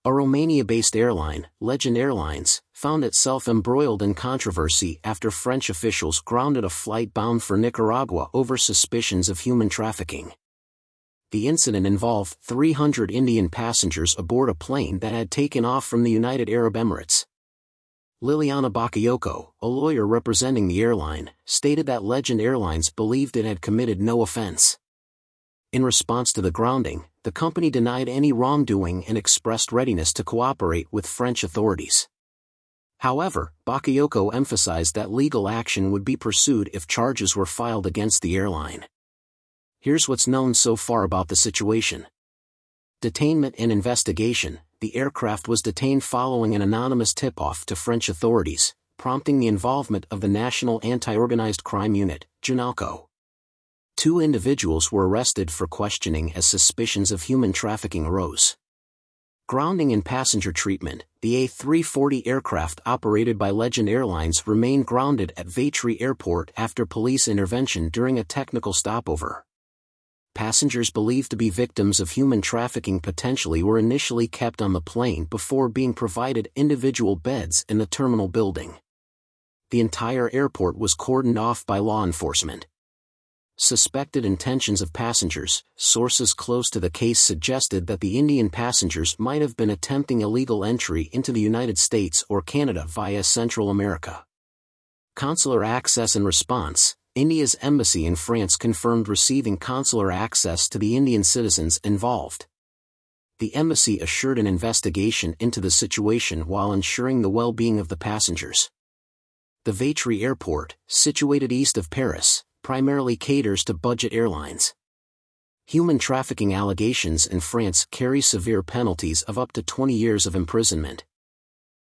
A Romania-based airline, Legend Airlines, found itself embroiled in controversy after French officials grounded a flight bound for Nicaragua over suspicions of human trafficking. The incident involved 300 Indian passengers aboard a plane that had taken off from the United Arab Emirates. Liliana Bakayoko, a lawyer representing the airline, stated that Legend Airlines believed it had committed no offense. In response to the grounding, the company denied any wrongdoing and expressed readiness to cooperate with French authorities. However, Bakayoko emphasized that legal action would be pursued if charges were filed against the airline. Here's what's known so far about the situation. Detainment and investigation. The aircraft was detained following an anonymous tip-off to French authorities, prompting the involvement of the National Anti-Organized Crime Unit, JNALCO. 2 individuals were arrested for questioning as suspicions of human trafficking arose. Grounding and passenger treatment. The A340 aircraft operated by Legend Airlines remained grounded at Vatry Airport after police intervention during a technical stopover. Passengers believed to be victims of human trafficking potentially were initially kept on the plane before being provided individual beds in the terminal building. The entire airport was cordoned off by law enforcement. Suspected intentions of passengers. Sources close to the case suggested that the Indian passengers might have been attempting illegal entry into the United States or Canada via Central America. Consular access and response. India's embassy in France confirmed receiving consular access to the Indian citizens involved. The embassy assured an investigation into the situation while ensuring the well-being of the passengers. The Vatry Airport, situated east of Paris, primarily caters to budget airlines. Human trafficking allegations in France carry severe penalties of up to 20 years of imprisonment.